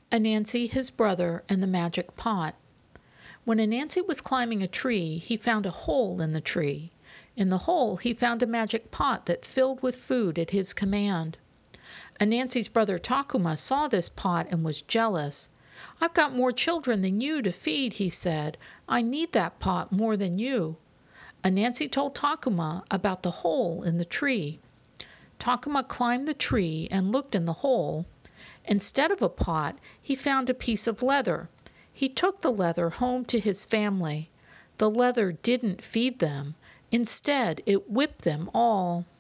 Anansi, his brother, and the magic pot. When Anansi was climbing a tree, he found a hole in the tree. In the hole, he found a magic pot that filled with food at his command. Anansi's brother Takuma saw this pot and was jealous. "I've got more children than you to feed," he said. "I need that pot more than you." Anansi told Takuma about the hole in the tree. Takuma climbed the tree and looked in the hole. Instead of a pot, he found a piece of leather. He took the leather home to his family. The leather didn't feed them. Instead, it whipped them all.